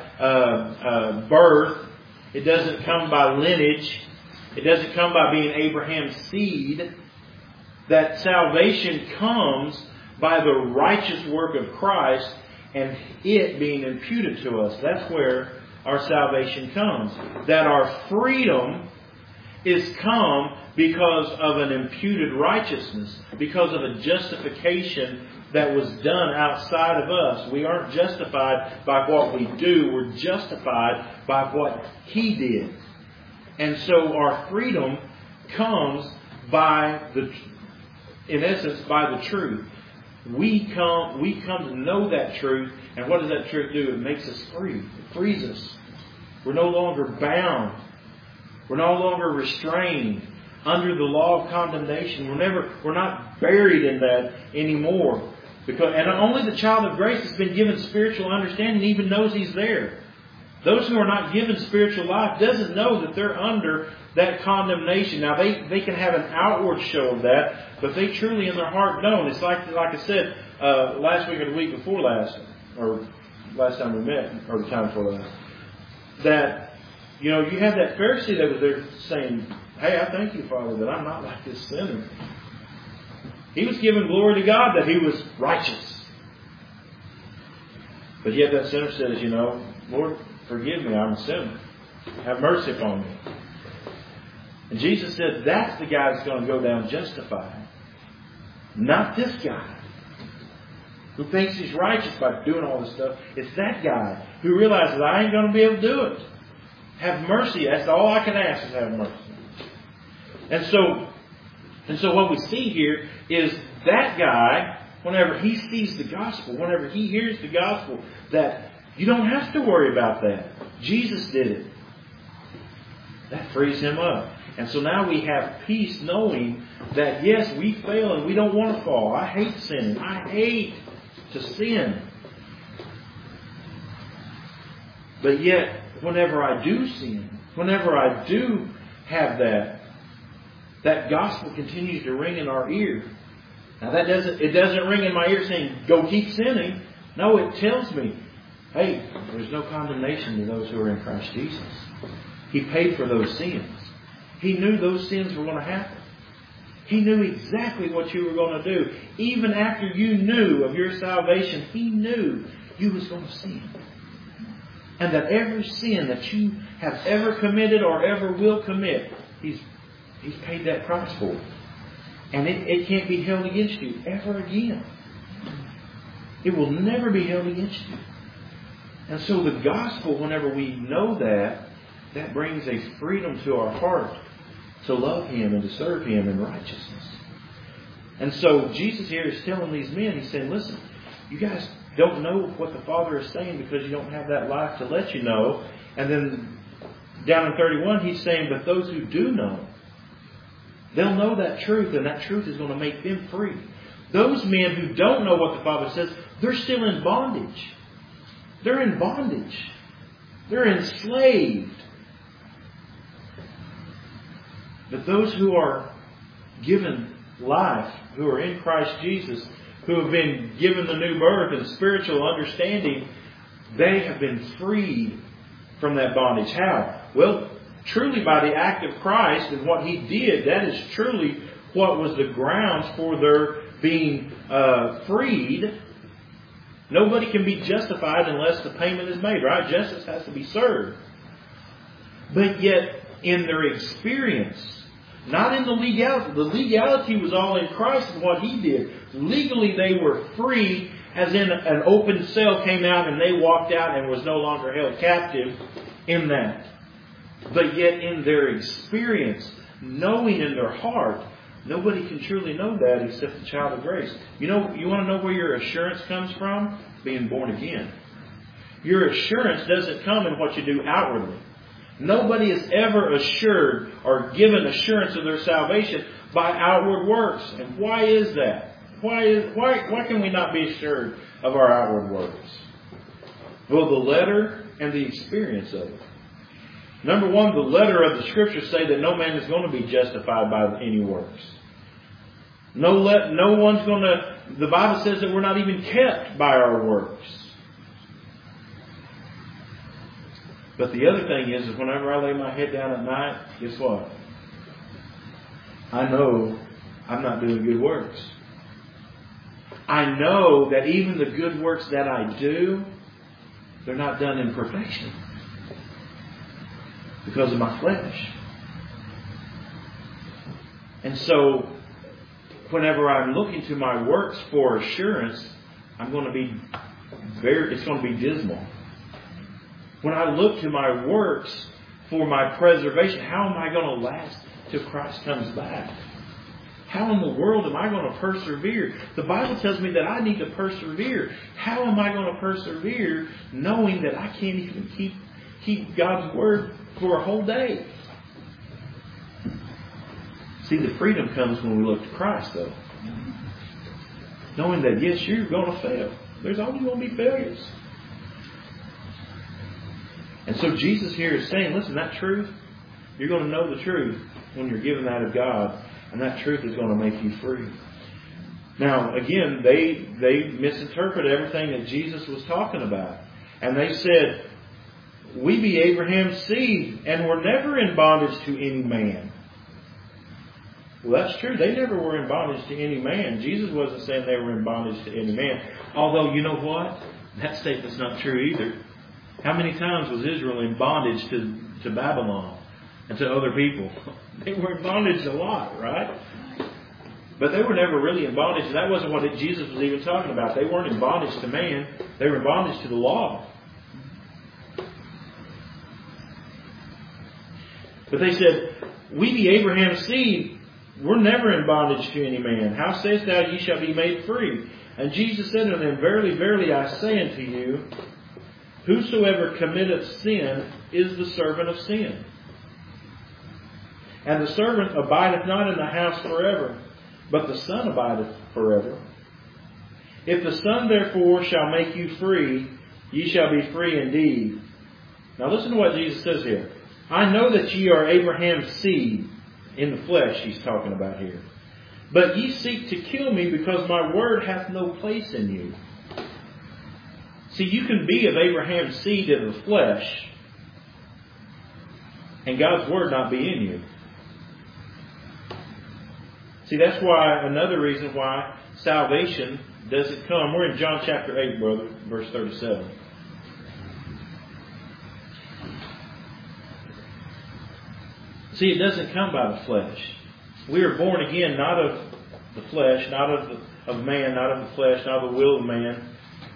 by birth. It doesn't come by lineage. It doesn't come by being Abraham's seed. That salvation comes by the righteous work of Christ and it being imputed to us. That's where our salvation comes. That our freedom is come because of an imputed righteousness, because of a justification that was done outside of us. We aren't justified by what we do. We're justified by what He did. And so our freedom comes by in essence, by the truth. We come to know that truth, and what does that truth do? It makes us free. It frees us. We're no longer bound. We're no longer restrained under the law of condemnation. We're not buried in that anymore. And only the child of grace has been given spiritual understanding even knows he's there. Those who are not given spiritual life doesn't know that they're under that condemnation. Now, they can have an outward show of that, but they truly in their heart know. It's like I said last week or the week before last, or last time we met, or the time before last, that you know, you had that Pharisee that was there saying, hey, I thank you, Father, that I'm not like this sinner. He was giving glory to God that he was righteous. But yet that sinner says, you know, Lord, forgive me, I'm a sinner. Have mercy upon me. And Jesus said, that's the guy that's going to go down justified. Not this guy who thinks he's righteous by doing all this stuff. It's that guy who realizes I ain't going to be able to do it. Have mercy. That's all I can ask is have mercy. And so what we see here is that guy, whenever he sees the gospel, whenever he hears the gospel, that you don't have to worry about that. Jesus did it. That frees him up. And so now we have peace knowing that yes, we fail and we don't want to fall. I hate sin. I hate to sin. But yet, whenever I do sin, whenever I do have that gospel continues to ring in our ear. Now it doesn't ring in my ear saying, go keep sinning. No, it tells me, hey, there's no condemnation to those who are in Christ Jesus. He paid for those sins. He knew those sins were going to happen. He knew exactly what you were going to do. Even after you knew of your salvation, He knew you was going to sin. And that every sin that you have ever committed or ever will commit, He's paid that price for it. And it can't be held against you ever again. It will never be held against you. And so the gospel, whenever we know that brings a freedom to our heart to love Him and to serve Him in righteousness. And so Jesus here is telling these men, He's saying, listen, you guys don't know what the Father is saying because you don't have that life to let you know. And then down in 31, He's saying, but those who do know, they'll know that truth, and that truth is going to make them free. Those men who don't know what the Father says, they're still in bondage. They're in bondage. They're enslaved. But those who are given life, who are in Christ Jesus, who have been given the new birth and spiritual understanding, they have been freed from that bondage. How? Well, truly by the act of Christ and what He did, that is truly what was the grounds for their being freed. Nobody can be justified unless the payment is made, right? Justice has to be served. But yet, in their experience, not in the legality. The legality was all in Christ and what He did. Legally, they were free, as in an open cell came out and they walked out and was no longer held captive in that. But yet in their experience, knowing in their heart, nobody can truly know that except the child of grace. You know, you want to know where your assurance comes from? Being born again. Your assurance doesn't come in what you do outwardly. Nobody is ever assured or given assurance of their salvation by outward works. And why is that? Why can we not be assured of our outward works? Well, the letter and the experience of it. Number one, the letter of the Scriptures say that no man is going to be justified by any works. No one's going to... The Bible says that we're not even kept by our works. But the other thing is whenever I lay my head down at night, guess what? I know I'm not doing good works. I know that even the good works that I do, they're not done in perfection. Because of my flesh. And so, whenever I'm looking to my works for assurance, it's going to be dismal. When I look to my works for my preservation, how am I going to last till Christ comes back? How in the world am I going to persevere? The Bible tells me that I need to persevere. How am I going to persevere knowing that I can't even keep God's Word for a whole day? See, the freedom comes when we look to Christ, though. Knowing that, yes, you're going to fail. There's always going to be failures. And so Jesus here is saying, listen, that truth, you're going to know the truth when you're given that of God. And that truth is going to make you free. Now, again, they misinterpreted everything that Jesus was talking about. And they said, we be Abraham's seed and were never in bondage to any man. Well, that's true. They never were in bondage to any man. Jesus wasn't saying they were in bondage to any man. Although, you know what? That statement's not true either. How many times was Israel in bondage to Babylon and to other people? They were in bondage a lot, right? But they were never really in bondage. That wasn't what Jesus was even talking about. They weren't in bondage to man. They were in bondage to the law. But they said, we be Abraham's seed. We're never in bondage to any man. How sayest thou, ye shall be made free? And Jesus said unto them, verily, verily, I say unto you, whosoever committeth sin is the servant of sin. And the servant abideth not in the house forever, but the Son abideth forever. If the Son therefore shall make you free, ye shall be free indeed. Now listen to what Jesus says here. I know that ye are Abraham's seed, in the flesh he's talking about here. But ye seek to kill me because my word hath no place in you. See, you can be of Abraham's seed in the flesh and God's word not be in you. See, that's why, another reason why salvation doesn't come. We're in John chapter 8, brother, verse 37. See, it doesn't come by the flesh. We are born again not of the flesh, not of man, not of the flesh, not of the will of man,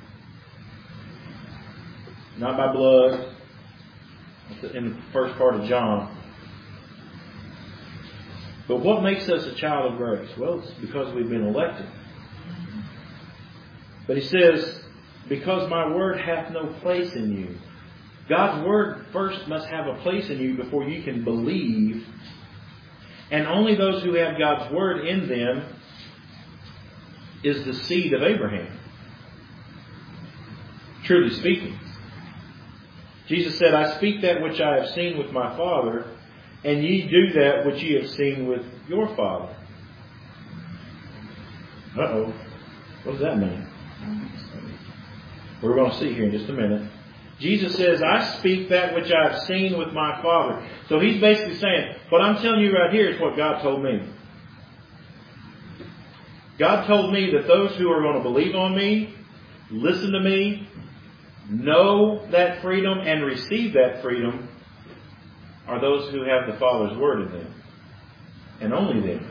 not by blood. In the first part of John. But what makes us a child of grace? Well, it's because we've been elected. But he says, because my word hath no place in you. God's word first must have a place in you before you can believe. And only those who have God's word in them is the seed of Abraham. Truly speaking. Jesus said, I speak that which I have seen with my Father, and ye do that which ye have seen with your father. Uh-oh. What does that mean? We're going to see here in just a minute. Jesus says, I speak that which I have seen with my Father. So he's basically saying, what I'm telling you right here is what God told me. God told me that those who are going to believe on me, listen to me, know that freedom and receive that freedom are those who have the Father's word in them. And only them.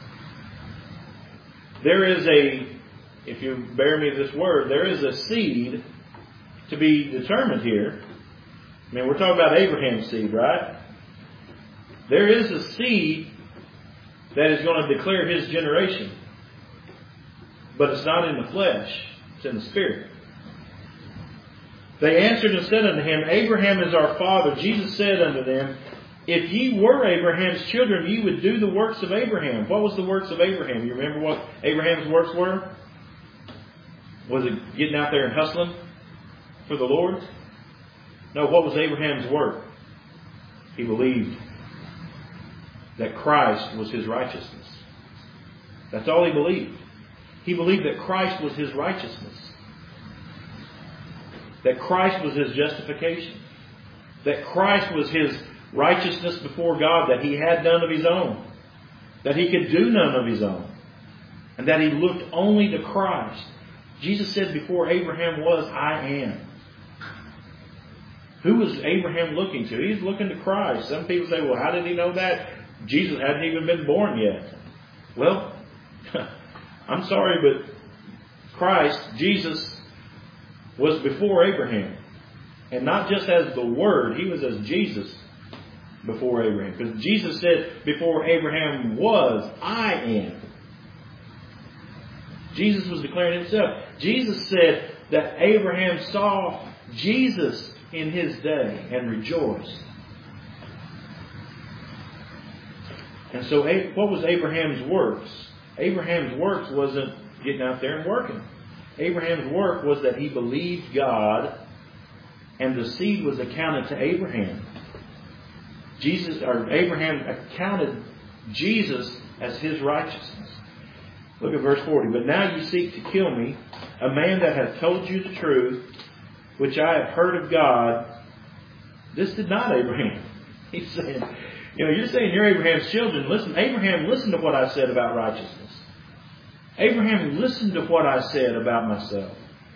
There is if you bear me this word, there is a seed to be determined here. I mean, we're talking about Abraham's seed, right? There is a seed that is going to declare his generation. But it's not in the flesh. It's in the spirit. They answered and said unto him, Abraham is our father. Jesus said unto them, if ye were Abraham's children, ye would do the works of Abraham. What was the works of Abraham? You remember what Abraham's works were? Was it getting out there and hustling for the Lord? No, what was Abraham's work? He believed that Christ was his righteousness. That's all he believed. He believed that Christ was his righteousness. That Christ was his justification. That Christ was his righteousness before God, that he had none of his own. That he could do none of his own. And that he looked only to Christ. Jesus said before Abraham was, I am. Who was Abraham looking to? He's looking to Christ. Some people say, well, how did he know that? Jesus hadn't even been born yet. Well, I'm sorry, but Christ, Jesus, was before Abraham. And not just as the Word, he was as Jesus before Abraham. Because Jesus said before Abraham was, I am. Jesus was declaring himself. Jesus said that Abraham saw Jesus in his day and rejoiced. And so what was Abraham's works? Abraham's works wasn't getting out there and working. Abraham's work was that he believed God and the seed was accounted to Abraham. Abraham accounted Jesus as his righteousness. Look at verse 40. But now you seek to kill me, a man that hath told you the truth, which I have heard of God. This did not Abraham. He's saying, you're saying you're Abraham's children. Listen, Abraham, listen to what I said about righteousness. Abraham listened to what I said about myself.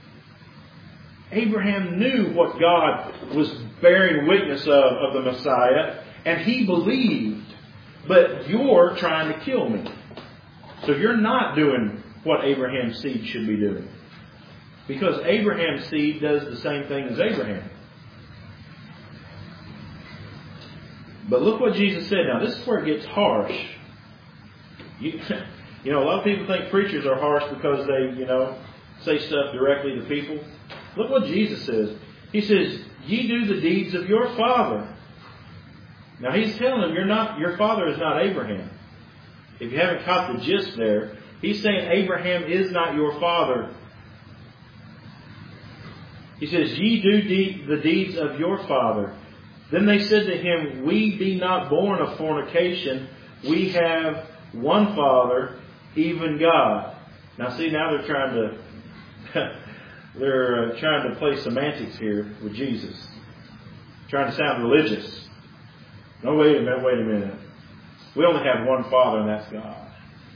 Abraham knew what God was bearing witness of the Messiah, and he believed. But you're trying to kill me. So you're not doing what Abraham's seed should be doing. Because Abraham's seed does the same thing as Abraham. But look what Jesus said. Now, this is where it gets harsh. A lot of people think preachers are harsh because they, say stuff directly to people. Look what Jesus says. He says, ye do the deeds of your father. Now, he's telling them, your father is not Abraham. If you haven't caught the gist there, he's saying Abraham is not your father. He says, ye do the deeds of your father. Then they said to him, we be not born of fornication. We have one Father, even God. Now see, now they're trying to play semantics here with Jesus. Trying to sound religious. No, wait a minute. We only have one Father, and that's God.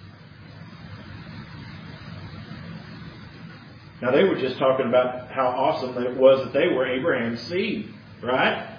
Now they were just talking about how awesome it was that they were Abraham's seed, right?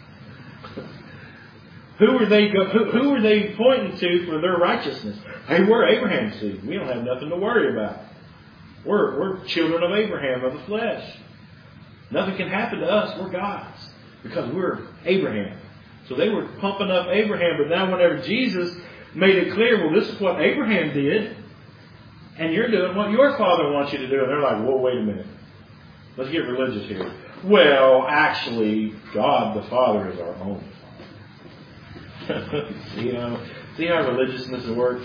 Who were they pointing to for their righteousness? Hey, we're Abraham's seed. We don't have nothing to worry about. We're children of Abraham of the flesh. Nothing can happen to us. We're God's because we're Abraham. So they were pumping up Abraham, but now whenever Jesus made it clear, well, this is what Abraham did, and you're doing what your father wants you to do, and they're like, whoa, wait a minute. Let's get religious here. Well, actually, God the Father is our only Father. See how religiousness works?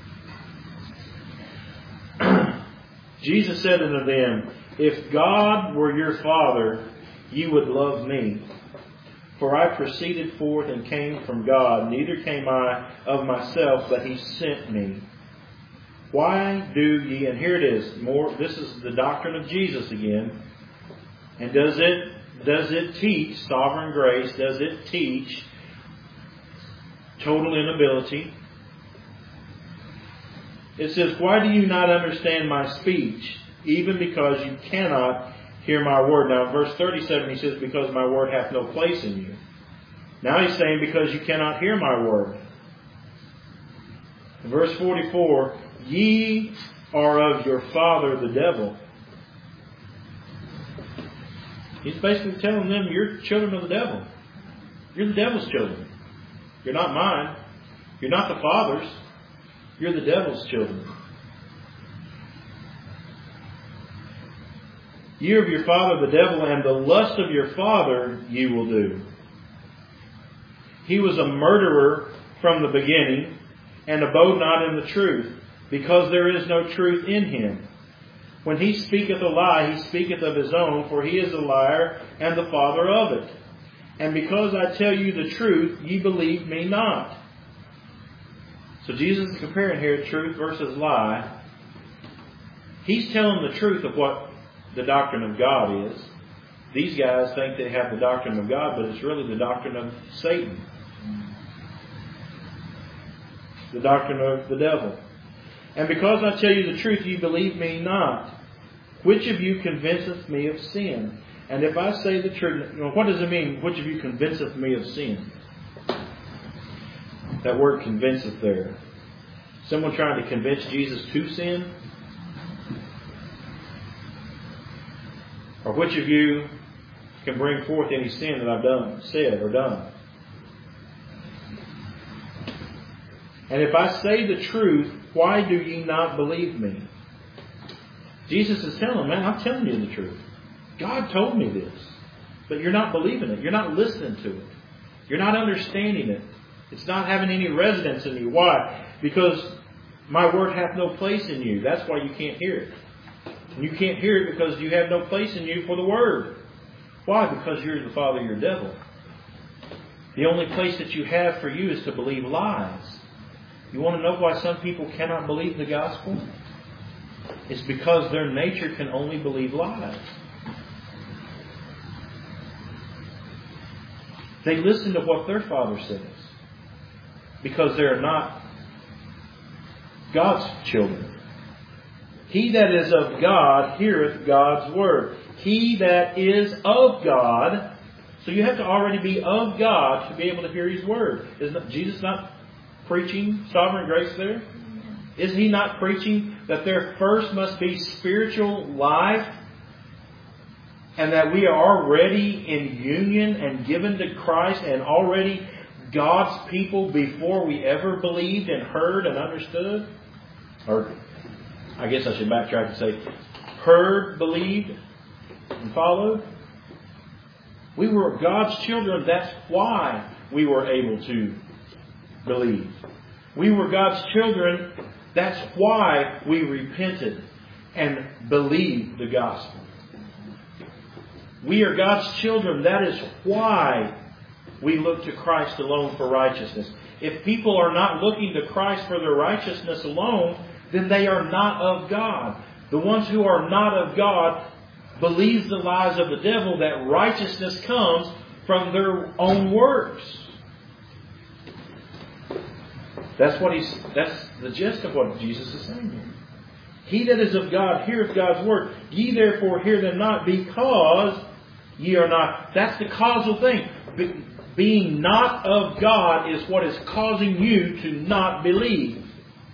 Jesus said unto them, if God were your Father, you would love me. For I proceeded forth and came from God, neither came I of myself, but He sent me. Why do ye, and here it is, this is the doctrine of Jesus again. And does it teach sovereign grace? Does it teach total inability? It says, why do you not understand my speech, even because you cannot hear my word? Now in verse 37 he says, because my word hath no place in you. Now he's saying, because you cannot hear my word. In verse 44, ye are of your father the devil. He's basically telling them, you're children of the devil. You're the devil's children. You're not mine. You're not the Father's. You're the devil's children. Ye are of your father the devil, and the lust of your father ye will do. He was a murderer from the beginning, and abode not in the truth, because there is no truth in him. When he speaketh a lie, he speaketh of his own, for he is a liar and the father of it. And because I tell you the truth, ye believe me not. So Jesus is comparing here truth versus lie. He's telling the truth of what the doctrine of God is. These guys think they have the doctrine of God, but it's really the doctrine of Satan. The doctrine of the devil. And because I tell you the truth, ye believe me not. Which of you convinceth me of sin? And if I say the truth, what does it mean? Which of you convinceth me of sin? That word convinceth there. Someone trying to convince Jesus to sin? Or which of you can bring forth any sin that I've said or done? And if I say the truth, why do ye not believe me? Jesus is telling them, man, I'm telling you the truth. God told me this. But you're not believing it. You're not listening to it. You're not understanding it. It's not having any residence in you. Why? Because my word hath no place in you. That's why you can't hear it. And you can't hear it because you have no place in you for the word. Why? Because you're the father of your devil. The only place that you have for you is to believe lies. You want to know why some people cannot believe the gospel? It's because their nature can only believe lies. They listen to what their father says. Because they're not God's children. He that is of God heareth God's word. He that is of God. So you have to already be of God to be able to hear His word. Isn't Jesus not preaching sovereign grace there? Is He not preaching that there first must be spiritual life? And that we are already in union and given to Christ and already God's people before we ever believed and heard and understood? Or I guess I should backtrack and say, heard, believed, and followed. We were God's children. That's why we were able to believe. We were God's children. That's why we repented and believed the gospel. We are God's children. That is why we look to Christ alone for righteousness. If people are not looking to Christ for their righteousness alone, then they are not of God. The ones who are not of God believes the lies of the devil that righteousness comes from their own works. That's the gist of what Jesus is saying here. He that is of God heareth God's word. Ye therefore hear them not, because ye are not. That's the causal thing. Being not of God is what is causing you to not believe.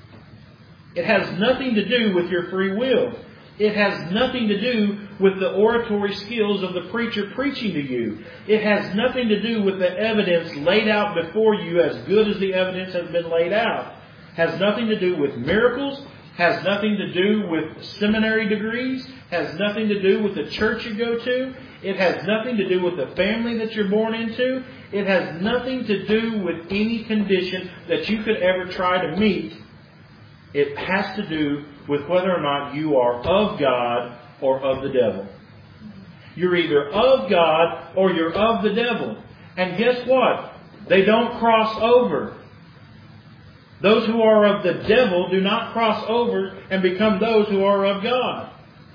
It has nothing to do with your free will. It has nothing to do with the oratory skills of the preacher preaching to you. It has nothing to do with the evidence laid out before you, as good as the evidence has been laid out. Has nothing to do with miracles. Has nothing to do with seminary degrees. Has nothing to do with the church you go to. It has nothing to do with the family that you're born into. It has nothing to do with any condition that you could ever try to meet. It has to do with whether or not you are of God or of the devil. You're either of God or you're of the devil. And guess what? They don't cross over. Those who are of the devil do not cross over and become those who are of God.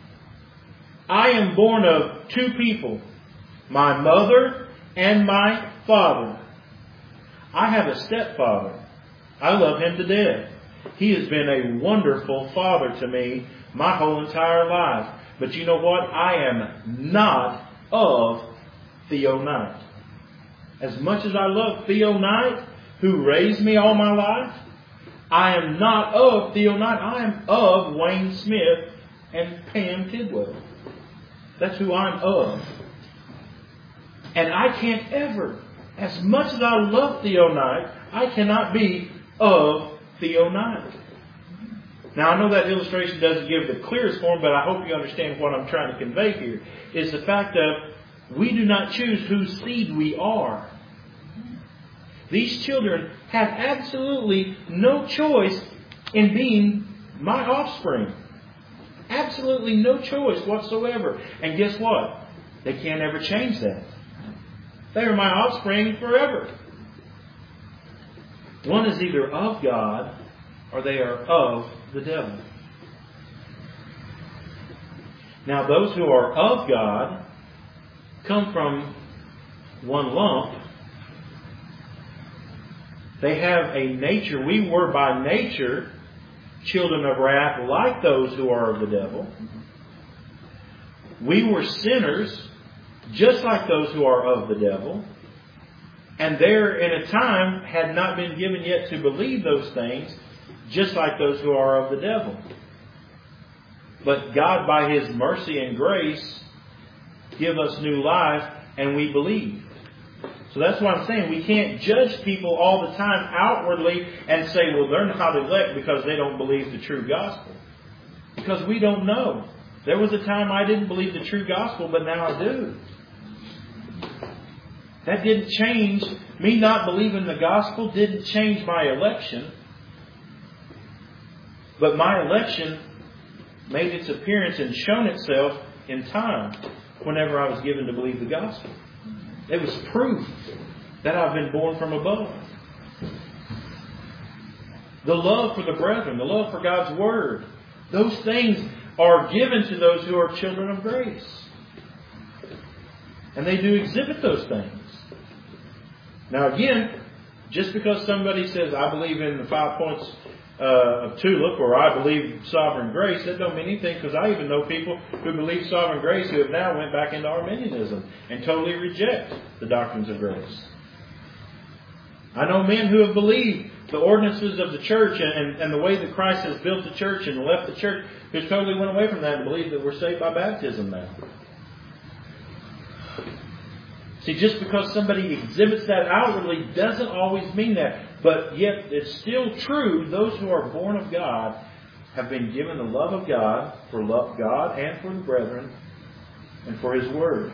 I am born of two people, my mother and my father. I have a stepfather. I love him to death. He has been a wonderful father to me my whole entire life. But you know what? I am not of Theo Knight. As much as I love Theo Knight, who raised me all my life, I am not of Theo Knight. I am of Wayne Smith and Pam Tidwell. That's who I'm of. And I can't ever, as much as I love Theo Knight, I cannot be of Theo Knight. Now, I know that illustration doesn't give the clearest form, but I hope you understand what I'm trying to convey here. Is the fact that we do not choose whose seed we are. These children have absolutely no choice in being my offspring. Absolutely no choice whatsoever. And guess what? They can't ever change that. They are my offspring forever. One is either of God or they are of the devil. Now, those who are of God come from one lump. They have a nature. We were by nature children of wrath like those who are of the devil. We were sinners just like those who are of the devil. And there in a time had not been given yet to believe those things, just like those who are of the devil. But God, by His mercy and grace, give us new life, and we believe. So that's what I'm saying. We can't judge people all the time outwardly and say, well, they're not elect because they don't believe the true gospel. Because we don't know. There was a time I didn't believe the true gospel, but now I do. That didn't change. Me not believing the gospel didn't change my election. But my election made its appearance and shown itself in time whenever I was given to believe the gospel. It was proof that I've been born from above. The love for the brethren, the love for God's Word, those things are given to those who are children of grace. And they do exhibit those things. Now again, just because somebody says, I believe in the 5 points of tulip, or I believe sovereign grace, that don't mean anything, because I even know people who believe sovereign grace who have now went back into Arminianism and totally reject the doctrines of grace. I know men who have believed the ordinances of the church and the way that Christ has built the church and left the church, who totally went away from that and believe that we're saved by baptism now. See, just because somebody exhibits that outwardly doesn't always mean that. But yet, it's still true. Those who are born of God have been given the love of God for God and for the brethren and for His Word.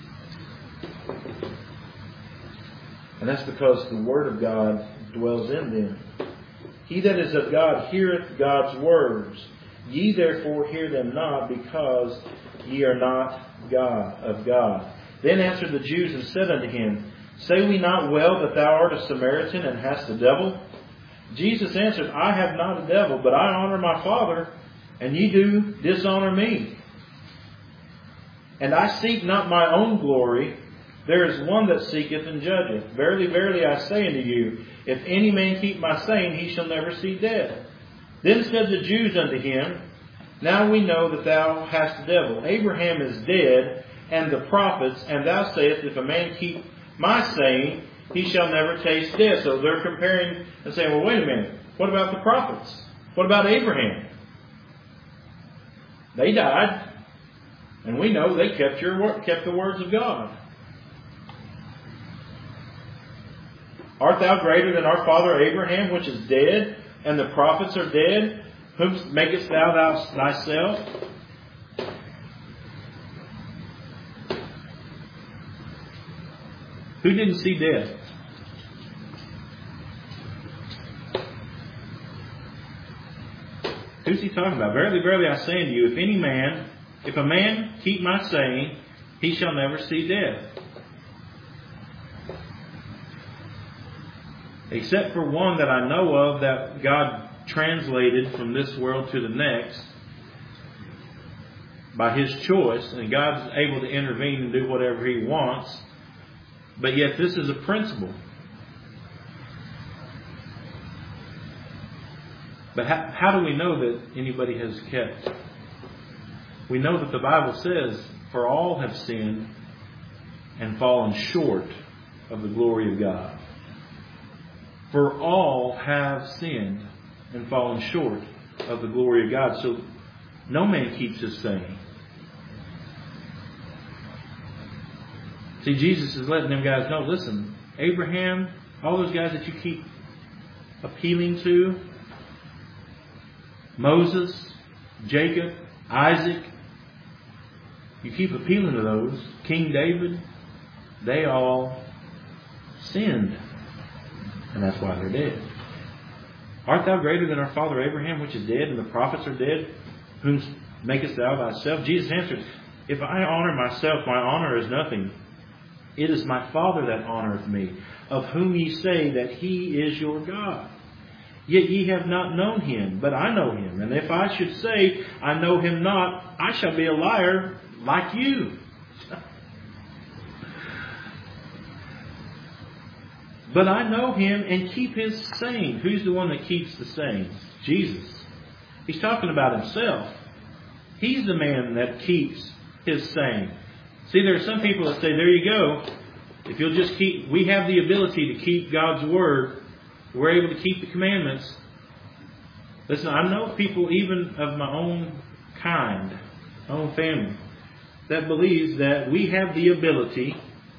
And that's because the Word of God dwells in them. He that is of God heareth God's words. Ye therefore hear them not, because ye are not of God. Then answered the Jews and said unto him, Say we not well that thou art a Samaritan and hast a devil? Jesus answered, I have not a devil, but I honor my Father, and ye do dishonor me. And I seek not my own glory. There is one that seeketh and judgeth. Verily, verily, I say unto you, if any man keep my saying, he shall never see death. Then said the Jews unto him, Now we know that thou hast a devil. Abraham is dead, and the prophets, and thou sayest, if a man keep my saying, he shall never taste death. So they're comparing and saying, well, wait a minute. What about the prophets? What about Abraham? They died, and we know they kept the words of God. Art thou greater than our father Abraham, which is dead, and the prophets are dead? Whom makest thou thyself? Who didn't see death? Who's he talking about? Verily, verily, I say unto you, if a man keep my saying, he shall never see death. Except for one that I know of that God translated from this world to the next by His choice, and God's able to intervene and do whatever He wants. But yet this is a principle. But how do we know that anybody has kept? We know that the Bible says, for all have sinned and fallen short of the glory of God. For all have sinned and fallen short of the glory of God. So no man keeps His saying. See, Jesus is letting them guys know, listen, Abraham, all those guys that you keep appealing to, Moses, Jacob, Isaac, you keep appealing to those, King David, they all sinned. And that's why they're dead. Art thou greater than our father Abraham, which is dead, and the prophets are dead? Whom makest thou thyself? Jesus answered, If I honor myself, my honor is nothing. It is my Father that honoreth me, of whom ye say that He is your God. Yet ye have not known Him, but I know Him. And if I should say, I know Him not, I shall be a liar like you. But I know Him and keep His saying. Who's the one that keeps the saying? Jesus. He's talking about Himself. He's the man that keeps His saying. See, there are some people that say, there you go. If you'll just we have the ability to keep God's Word. We're able to keep the commandments. Listen, I know people even of my own kind, my own family, that believes that we have the ability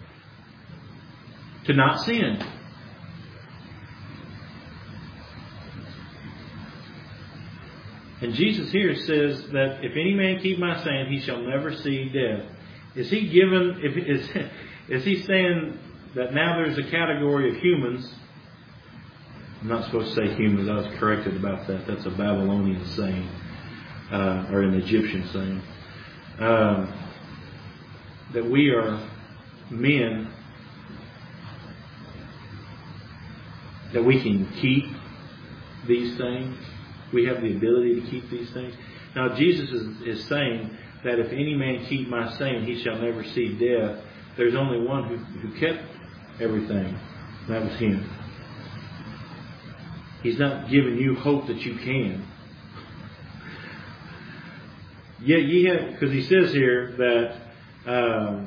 to not sin. And Jesus here says that if any man keep my saying, he shall never see death. Is he saying that now there's a category of humans? I'm not supposed to say humans. I was corrected about that. That's a Babylonian saying, or an Egyptian saying. That we are men that we can keep these things. We have the ability to keep these things. Now Jesus is saying that if any man keep my saying, he shall never see death. There's only one who kept everything. That was Him. He's not giving you hope that you can. Yet ye have, because He says here that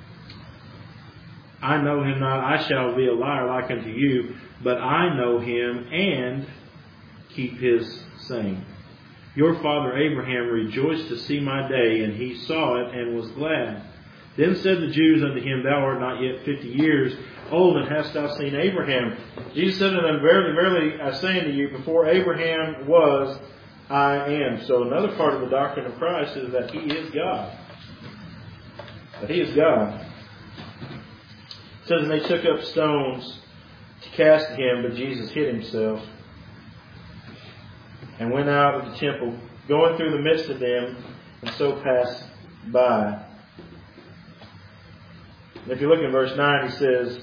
I know Him not, I shall be a liar like unto you, but I know Him and keep His saying. Your father Abraham rejoiced to see my day, and he saw it and was glad. Then said the Jews unto him, Thou art not yet 50 years old, and hast thou seen Abraham? Jesus said unto them, Verily, verily, I say unto you, before Abraham was, I am. So another part of the doctrine of Christ is that He is God. That He is God. It says, and they took up stones to cast at Him, but Jesus hid Himself and went out of the temple, going through the midst of them, and so passed by. And if you look in verse 9, He says,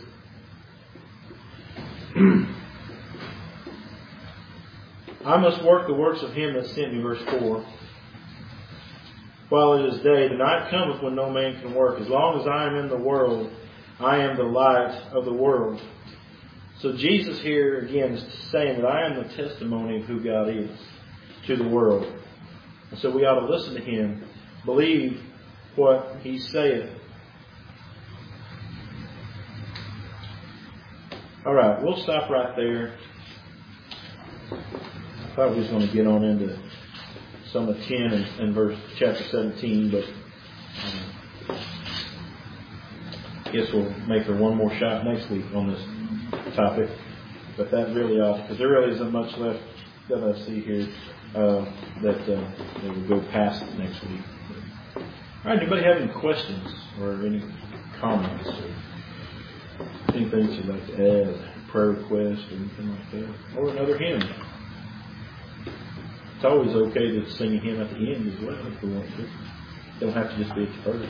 I must work the works of Him that sent me, verse 4. While it is day, the night cometh when no man can work. As long as I am in the world, I am the light of the world. So Jesus here again is saying that I am the testimony of who God is to the world. And so we ought to listen to Him, believe what He saith. Alright, we'll stop right there. I thought we was going to get on into some of 10 and verse chapter 17, but I guess we'll make her one more shot next week on this topic. But that really ought, because there really isn't much left that I see here that will go past next week. All right, anybody have any questions or any comments or anything that you'd like to add, prayer request or anything like that, or another hymn? It's always okay to sing a hymn at the end as well if we want to. It don't have to just be at the first.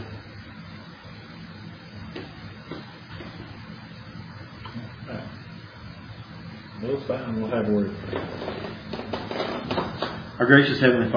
Well, it's fine. We'll have a word. Our gracious Heavenly Father,